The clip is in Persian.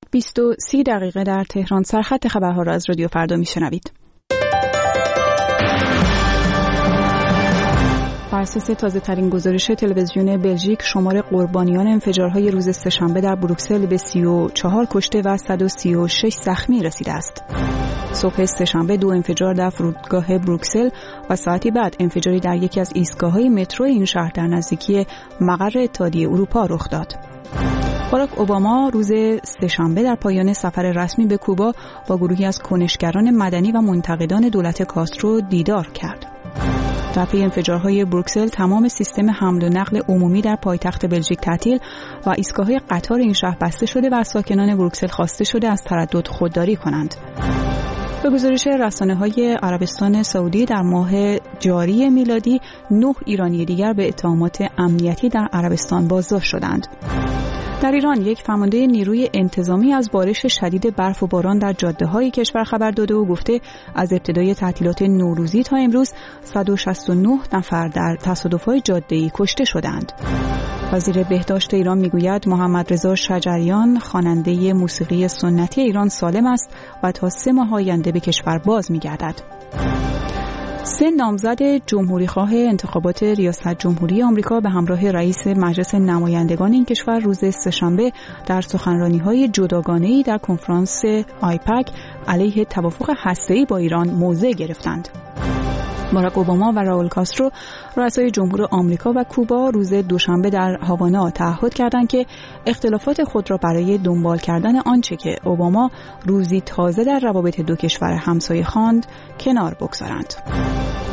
7:30 در تهران. سرخط خبرها را از رادیو فردا میشنوید. بر اساس تازه ترین گزارش تلویزیون بلژیک، شمار قربانیان انفجارهای روز سه‌شنبه در بروکسل به 34 کشته و 136 زخمی رسیده است. صبح سه‌شنبه 2 انفجار در فرودگاه بروکسل و ساعتی بعد انفجاری در یکی از ایستگاه‌های مترو این شهر در نزدیکی مقر اتحادیه اروپا رخ داد. باراک اوباما روز سه‌شنبه در پایان سفر رسمی به کوبا با گروهی از کنشگران مدنی و منتقدان دولت کاسترو دیدار کرد. در پی انفجارهای بروکسل تمام سیستم حمل و نقل عمومی در پایتخت بلژیک تعطیل و ایستگاه‌های قطار این شهر بسته شده و از ساکنان بروکسل خواسته شده از تردد خودداری کنند. به گزارش رسانه‌های عربستان سعودی در ماه جاری میلادی 9 ایرانی دیگر به اتهامات امنیتی در عربستان بازداشت شدند. در ایران یک فرمانده نیروی انتظامی از بارش شدید برف و باران در جاده‌های کشور خبر داده و گفته از ابتدای تعطیلات نوروزی تا امروز 169 نفر در تصادف‌های جاده‌ای کشته شدند. وزیر بهداشت ایران میگوید محمد رضا شجریان خواننده موسیقی سنتی ایران سالم است و تا 3 ماه آینده به کشور باز می‌گردد. 3 نامزد جمهوریخواه انتخابات ریاست جمهوری آمریکا به همراه رئیس مجلس نمایندگان این کشور روز سه‌شنبه در سخنرانی‌های جداگانه‌ای در کنفرانس آیپک علیه توافق هسته‌ای با ایران موضع گرفتند. باراک اوباما و راول کاسترو رؤسای جمهور آمریکا و کوبا روز دوشنبه در هاوانا تعهد کردند که اختلافات خود را برای دنبال کردن آنچه که اوباما روزی تازه در روابط دو کشور همسایه خواند کنار بگذارند.